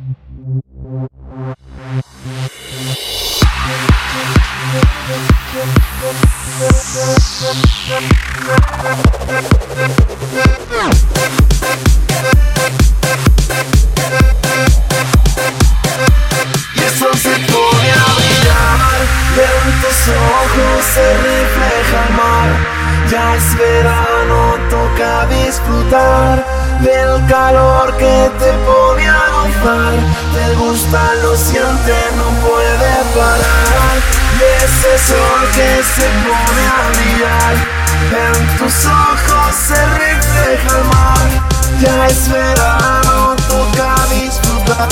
Y el sol se pone a brillar, en tus ojos se refleja el mar. Ya es verano, toca disfrutar del calor que te pone a gozar. Te gusta, lo siente, no puede parar. Y ese sol que se pone a brillar, en tus ojos se refleja el mar. Ya es verano, toca disfrutar.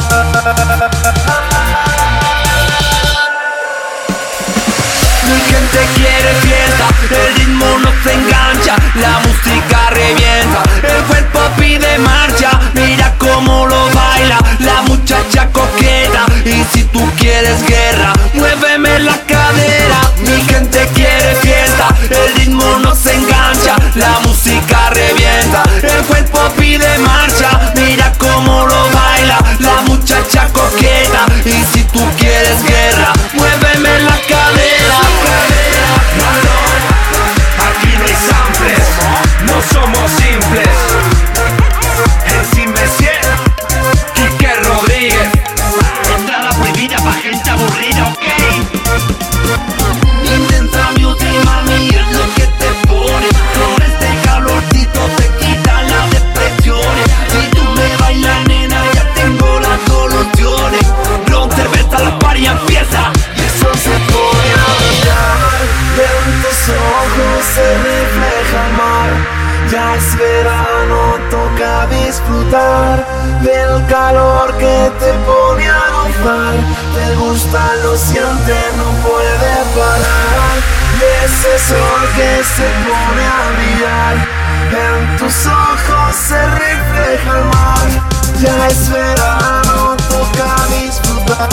Mi gente quiere fiesta, el ritmo nos engancha, la música revienta, el cuerpo pide marcha. Mira cómo lo baila la muchacha coqueta. Y si tú quieres guerra, muéveme la cadera. Mi gente quiere fiesta, el ritmo nos engancha, la música revienta, el cuerpo pide marcha. Mira cómo lo baila la muchacha coqueta. Y si tú quieres guerra, muéveme la cadera. Aquí no hay samples, no somos simples. Encima Quique Rodríguez. Entrada prohibida pa' gente aburrida, ok. Intensa music, mami, es lo que te pone. Con este calorcito te quita las depresiones. Si tú me bailas, nena, ya tengo las soluciones. Ron, cerveza, la party empieza. Y el sol se pone a brillar, en tus ojos se refleja el mar. Ya es verano, toca disfrutar del calor que te pone a gozar. Te gusta, lo siente, no puede parar. Y ese sol que se pone a brillar, en tus ojos se refleja el mar. Ya es verano, toca disfrutar.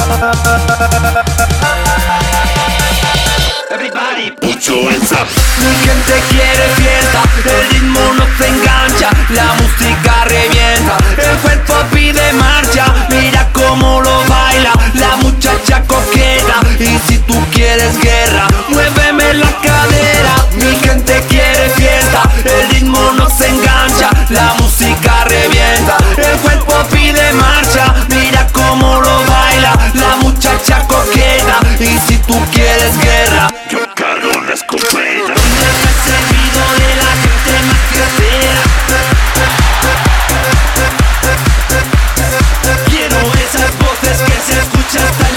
Everybody, Put your hands up. mi gente quiere fiesta, el ritmo nos engancha, la música revienta, el cuerpo pide marcha. Mira cómo lo baila la muchacha coqueta. Y si tú quieres guerra, muéveme la cadera. Mi gente quiere fiesta, el ritmo nos engancha, la música revienta, el cuerpo pide marcha. Mira cómo lo baila la muchacha coqueta. Y si tú quieres guerra, Yo cargo una escopeta. el servido de la gente más casera. Quiero esas voces que se escuchan hasta